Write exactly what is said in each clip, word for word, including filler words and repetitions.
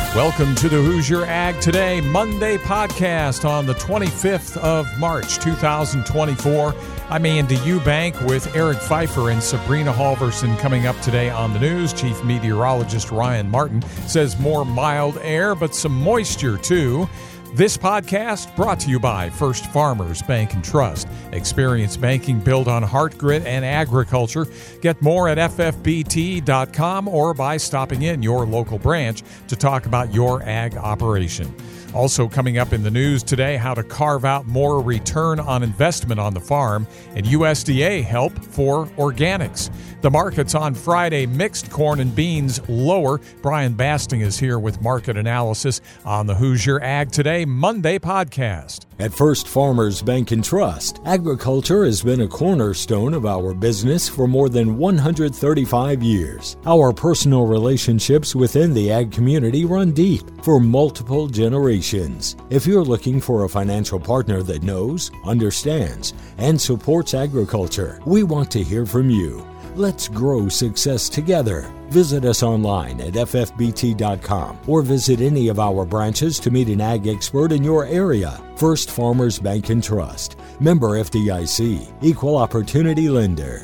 Welcome to the Hoosier Ag Today Monday podcast on the twenty-fifth of March, two thousand twenty-four. I'm Andy Eubank with Eric Pfeiffer and Sabrina Halverson coming up today on the news. Chief Meteorologist Ryan Martin says more mild air, but some moisture too. This podcast brought to you by First Farmers Bank and Trust. Experience banking built on heart, grit, and agriculture. Get more at F F B T dot com or by stopping in your local branch to talk about your ag operation. Also coming up in the news today, how to carve out more return on investment on the farm and U S D A help for organics. The markets on Friday, mixed corn and beans lower. Brian Basting is here with market analysis on the Hoosier Ag Today Monday podcast. At First Farmers Bank and Trust, agriculture has been a cornerstone of our business for more than one hundred thirty-five years. Our personal relationships within the ag community run deep for multiple generations. If you're looking for a financial partner that knows, understands, and supports agriculture, we want to hear from you. Let's grow success together. Visit us online at F F B T dot com or visit any of our branches to meet an ag expert in your area. First Farmers Bank and Trust. Member F D I C. Equal Opportunity Lender.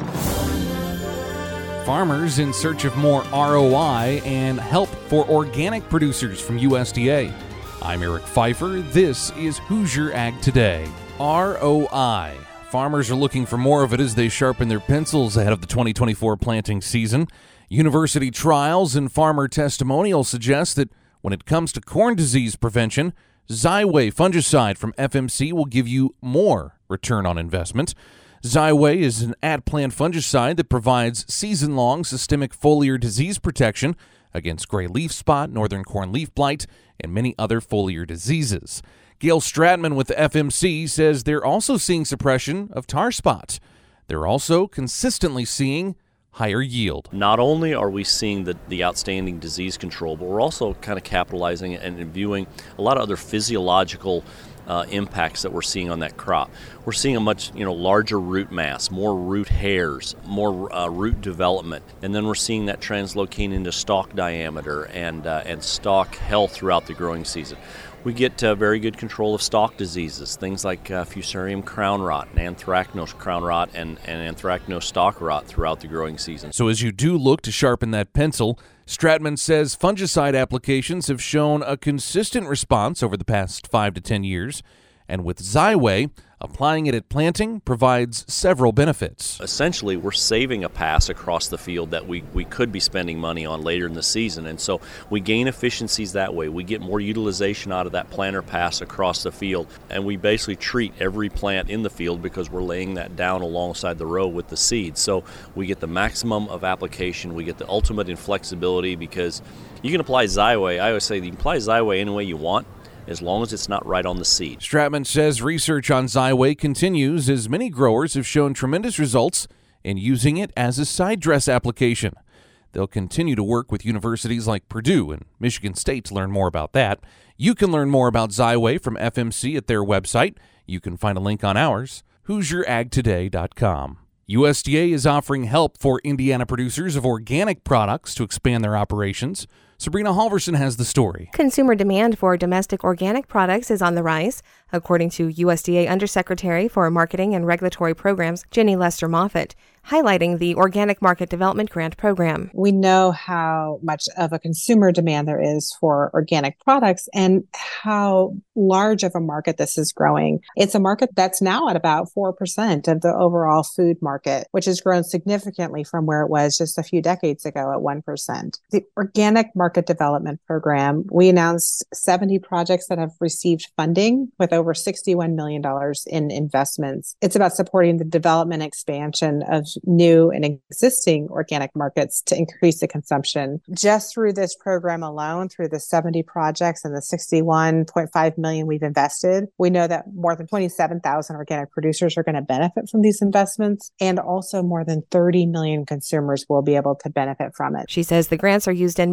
Farmers in search of more R O I and help for organic producers from U S D A. I'm Eric Pfeiffer. This is Hoosier Ag Today. R O I. Farmers are looking for more of it as they sharpen their pencils ahead of the twenty twenty-four planting season. University trials and farmer testimonials suggest that when it comes to corn disease prevention, Xyway fungicide from F M C will give you more return on investment. Xyway is an at-plant fungicide that provides season-long systemic foliar disease protection against gray leaf spot, northern corn leaf blight, and many other foliar diseases. Gail Stratman with the F M C says they're also seeing suppression of tar spot. They're also consistently seeing higher yield. Not only are we seeing the, the outstanding disease control, but we're also kind of capitalizing and viewing a lot of other physiological uh, impacts that we're seeing on that crop. We're seeing a much you know larger root mass, more root hairs, more uh, root development, and then we're seeing that translocate into stalk diameter and uh, and stalk health throughout the growing season. We get uh, very good control of stalk diseases, things like uh, Fusarium crown rot, and Anthracnose crown rot, and, and Anthracnose stalk rot throughout the growing season. So as you do look to sharpen that pencil, Stratman says fungicide applications have shown a consistent response over the past five to ten years, and with Xyway, applying it at planting provides several benefits. Essentially, we're saving a pass across the field that we, we could be spending money on later in the season, and so we gain efficiencies that way. We get more utilization out of that planter pass across the field, and we basically treat every plant in the field because we're laying that down alongside the row with the seed. So we get the maximum of application, we get the ultimate in flexibility because you can apply Xyway. I always say you can apply Xyway any way you want, as long as it's not right on the seed. Stratman says research on Xyway continues as many growers have shown tremendous results in using it as a side dress application. They'll continue to work with universities like Purdue and Michigan State to learn more about that. You can learn more about Xyway from F M C at their website. You can find a link on ours, Hoosier Ag Today dot com. U S D A is offering help for Indiana producers of organic products to expand their operations. Sabrina Halverson has the story. Consumer demand for domestic organic products is on the rise, according to U S D A Undersecretary for Marketing and Regulatory Programs, Jenny Lester Moffitt, highlighting the Organic Market Development Grant Program. We know how much of a consumer demand there is for organic products and how large of a market this is growing. It's a market that's now at about four percent of the overall food market, which has grown significantly from where it was just a few decades ago at one percent. The Organic Market Development Program, we announced seventy projects that have received funding with over sixty-one million dollars in investments. It's about supporting the development and expansion of new and existing organic markets to increase the consumption. Just through this program alone, through the seventy projects and the sixty-one point five million we've invested, we know that more than twenty-seven thousand organic producers are going to benefit from these investments, and also more than thirty million consumers will be able to benefit from it. She says the grants are used in many ways,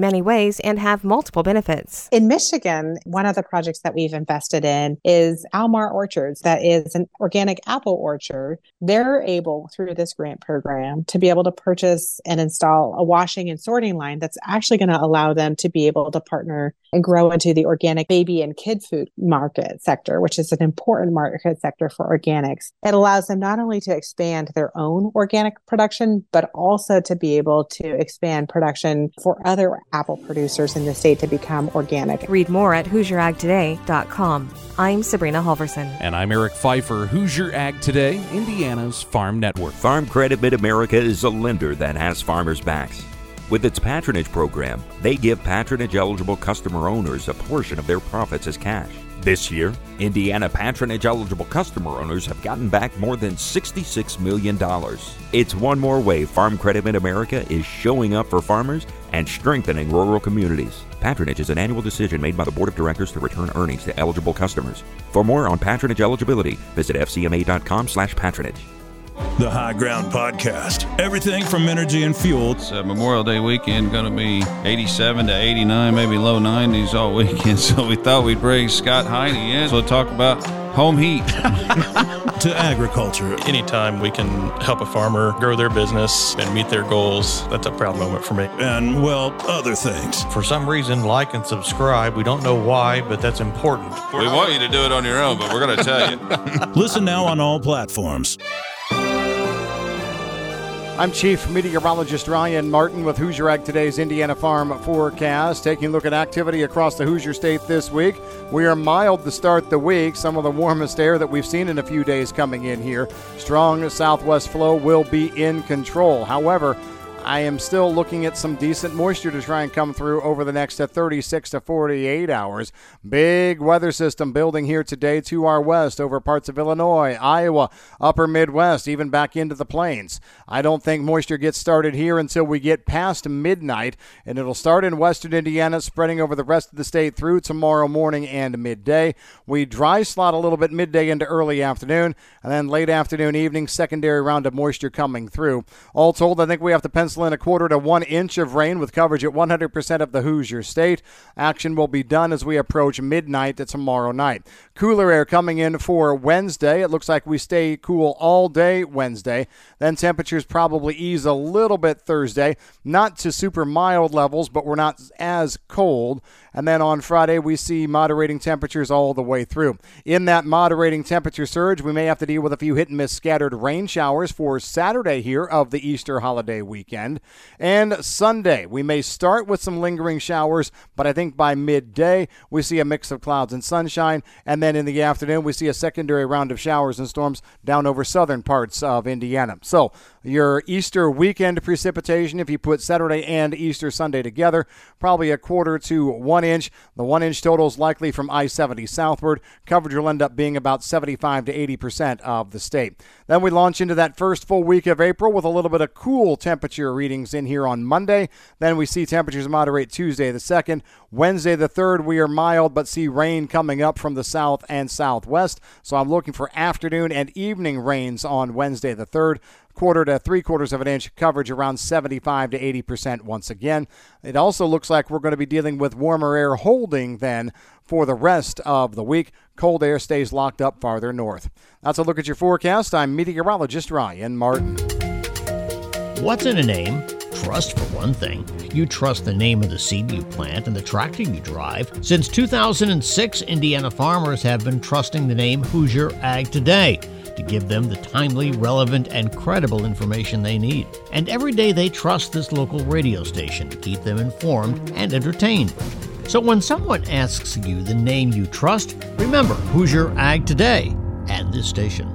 ways and have multiple benefits. In Michigan, one of the projects that we've invested in is Almar Orchards. That is an organic apple orchard. They're able, through this grant program, to be able to purchase and install a washing and sorting line that's actually going to allow them to be able to partner and grow into the organic baby and kid food market sector, which is an important market sector for organics. It allows them not only to expand their own organic production, but also to be able to expand production for other apple producers in the state to become organic. Read more at Hoosier Ag Today dot com. I'm Sabrina Halverson. And I'm Eric Pfeiffer. Hoosier Ag Today, Indiana's Farm Network. Farm Credit Mid-America is a lender that has farmers' backs. With its patronage program, they give patronage-eligible customer owners a portion of their profits as cash. This year, Indiana patronage-eligible customer owners have gotten back more than sixty-six million dollars. It's one more way Farm Credit Mid-America is showing up for farmers and strengthening rural communities. Patronage is an annual decision made by the Board of Directors to return earnings to eligible customers. For more on patronage eligibility, visit f c m a dot com slash patronage. The High Ground Podcast. Everything from energy and fuel. It's uh, Memorial Day weekend, going to be eighty-seven to eighty-nine, maybe low nineties all weekend. So we thought we'd bring Scott Heine in to talk about home heat. To agriculture. Anytime we can help a farmer grow their business and meet their goals, that's a proud moment for me. And, well, other things. For some reason, like and subscribe. We don't know why, but that's important. We want you to do it on your own, but we're going to tell you. Listen now on all platforms. I'm Chief Meteorologist Ryan Martin with Hoosier Ag Today's Indiana Farm Forecast. Taking a look at activity across the Hoosier State this week. We are mild to start the week. Some of the warmest air that we've seen in a few days coming in here. Strong southwest flow will be in control. However, I am still looking at some decent moisture to try and come through over the next thirty-six to forty-eight hours. Big weather system building here today to our west over parts of Illinois, Iowa, upper Midwest, even back into the plains. I don't think moisture gets started here until we get past midnight, and it'll start in western Indiana, spreading over the rest of the state through tomorrow morning and midday. We dry slot a little bit midday into early afternoon, and then late afternoon, evening, secondary round of moisture coming through. All told, I think we have to pencil in a quarter to one inch of rain with coverage at one hundred percent of the Hoosier State. Action will be done as we approach midnight tomorrow night. Cooler air coming in for Wednesday. It looks like we stay cool all day Wednesday. Then temperatures probably ease a little bit Thursday. Not to super mild levels, but we're not as cold. And then on Friday, we see moderating temperatures all the way through. In that moderating temperature surge, we may have to deal with a few hit-and-miss scattered rain showers for Saturday here of the Easter holiday weekend. And Sunday, we may start with some lingering showers, but I think by midday, we see a mix of clouds and sunshine. And then in the afternoon, we see a secondary round of showers and storms down over southern parts of Indiana. So your Easter weekend precipitation, if you put Saturday and Easter Sunday together, probably a quarter to one inch. The one inch total is likely from I seventy southward. Coverage will end up being about seventy-five to eighty percent of the state. Then we launch into that first full week of April with a little bit of cool temperature readings in here on Monday. Then we see temperatures moderate Tuesday the second. Wednesday the third, we are mild but see rain coming up from the south and southwest. So I'm looking for afternoon and evening rains on Wednesday the third. Quarter to three quarters of an inch, coverage around seventy-five to eighty percent once again. It also looks like we're going to be dealing with warmer air holding then for the rest of the week. Cold air stays locked up farther north. That's a look at your forecast. I'm meteorologist Ryan Martin. What's in a name? Trust, for one thing. You trust the name of the seed you plant and the tractor you drive. Since two thousand six, Indiana farmers have been trusting the name Hoosier Ag Today to give them the timely, relevant, and credible information they need. And every day they trust this local radio station to keep them informed and entertained. So when someone asks you the name you trust, remember Hoosier Ag Today and this station.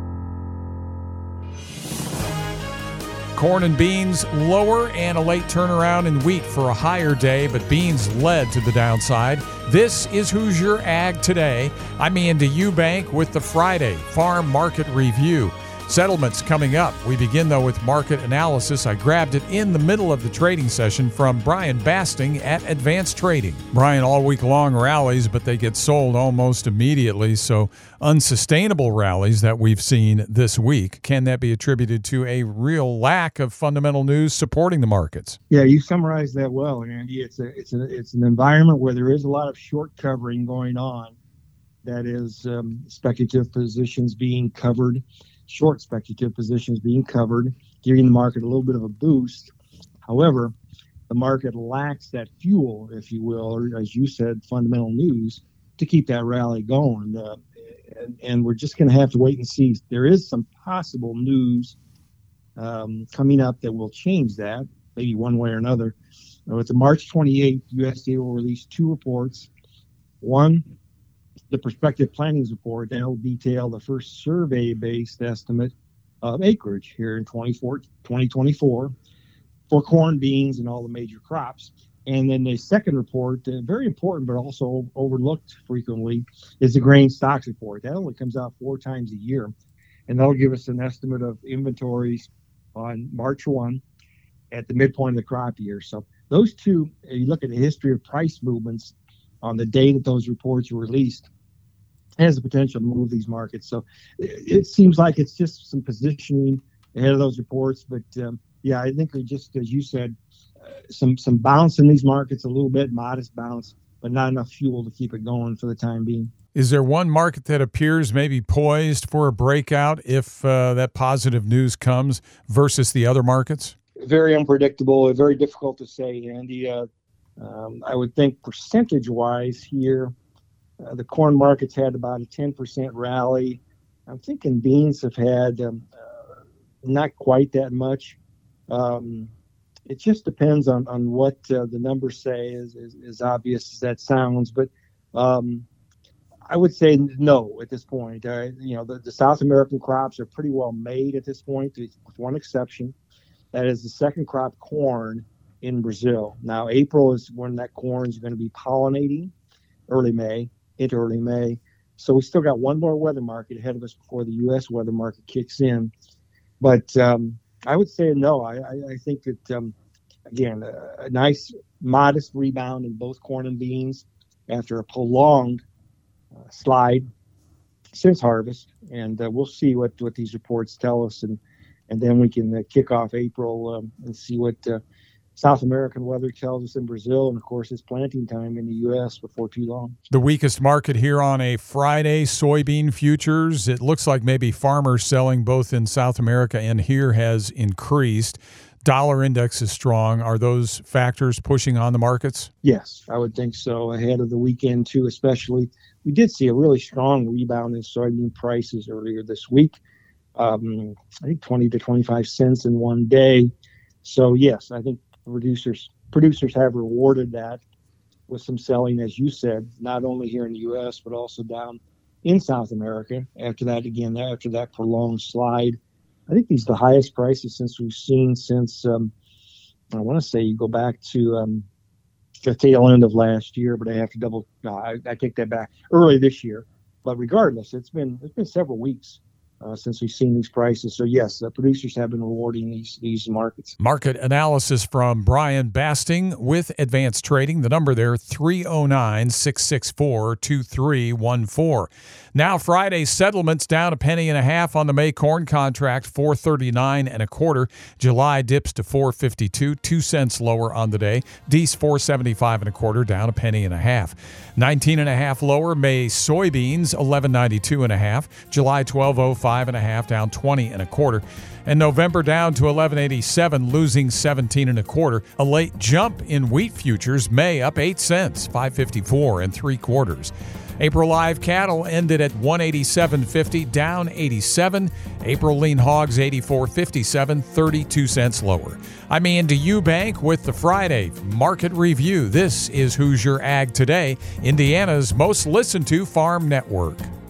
Corn and beans lower and a late turnaround in wheat for a higher day, but beans led to the downside. This is Hoosier Ag Today. I'm Andy Eubank with the Friday Farm Market Review. Settlements coming up. We begin, though, with market analysis. I grabbed it in the middle of the trading session from Brian Basting at Advanced Trading. Brian, all week long rallies, but they get sold almost immediately. So unsustainable rallies that we've seen this week. Can that be attributed to a real lack of fundamental news supporting the markets? Yeah, you summarized that well, Andy. It's a, it's a, it's an environment where there is a lot of short covering going on. That is um, speculative positions being covered, short speculative positions being covered, giving the market a little bit of a boost. However, the market lacks that fuel, if you will, or as you said, fundamental news to keep that rally going. Uh, and, and we're just going to have to wait and see. There is some possible news um, coming up that will change that, maybe one way or another. Uh, with the March twenty-eighth, U S D A will release two reports. One, the prospective plannings report, that will detail the first survey-based estimate of acreage here in twenty twenty-four for corn, beans, and all the major crops. And then the second report, uh, very important but also overlooked frequently, is the grain stocks report. That only comes out four times a year, and that'll give us an estimate of inventories on March first at the midpoint of the crop year. So those two, you look at the history of price movements on the day that those reports were released, has the potential to move these markets. So it, it seems like it's just some positioning ahead of those reports. But um, yeah, I think we just, as you said, uh, some some bounce in these markets, a little bit, modest bounce, but not enough fuel to keep it going for the time being. Is there one market that appears maybe poised for a breakout if uh, that positive news comes versus the other markets? Very unpredictable, very difficult to say, Andy. Uh, um, I would think percentage-wise here, uh, the corn market's had about a ten percent rally. I'm thinking beans have had um, uh, not quite that much. Um, it just depends on, on what uh, the numbers say, as, as, as obvious as that sounds. But um, I would say no at this point. Uh, you know, the, the South American crops are pretty well made at this point, with one exception. That is the second crop corn in Brazil. Now, April is when that corn is going to be pollinating, early May, into early May. So we still got one more weather market ahead of us before the U S weather market kicks in. But um, I would say no. I, I, I think that, um, again, a, a nice, modest rebound in both corn and beans after a prolonged uh, slide since harvest. And uh, we'll see what, what these reports tell us. And, and then we can uh, kick off April um, and see what uh, South American weather tells us in Brazil. And, of course, it's planting time in the U S before too long. The weakest market here on a Friday, soybean futures. It looks like maybe farmers selling both in South America and here has increased. Dollar index is strong. Are those factors pushing on the markets? Yes, I would think so. Ahead of the weekend, too, especially. We did see a really strong rebound in soybean prices earlier this week. Um, I think twenty to twenty-five cents in one day. So, yes, I think producers producers have rewarded that with some selling, as you said, not only here in the U S, but also down in South America. After that, again, after that prolonged slide, I think these are the highest prices since we've seen since, um, I want to say you go back to um, the tail end of last year, but I have to double, no, I, I take that back, early this year. But regardless, it's been it's been several weeks Uh, since we've seen these prices. So, yes, uh, producers have been rewarding these these markets. Market analysis from Brian Basting with Advanced Trading. The number there, three oh nine, six six four, two three one four. Now, Friday settlements down a penny and a half on the May corn contract, four thirty-nine and a quarter. July dips to four fifty-two, two cents lower on the day. Dees four seventy-five and a quarter, down a penny and a half. nineteen and a half lower. May soybeans eleven ninety-two and a half. July twelve oh five and a half, down twenty and a quarter. And November down to eleven eighty-seven, losing seventeen and a quarter. A late jump in wheat futures. May up eight cents, five fifty-four and three quarters. April live cattle ended at one eighty-seven fifty, down eighty-seven. April lean hogs eighty-four fifty-seven, thirty-two cents lower. I'm Andy Eubank with the Friday Market Review. This is Hoosier Ag Today, Indiana's most listened to farm network.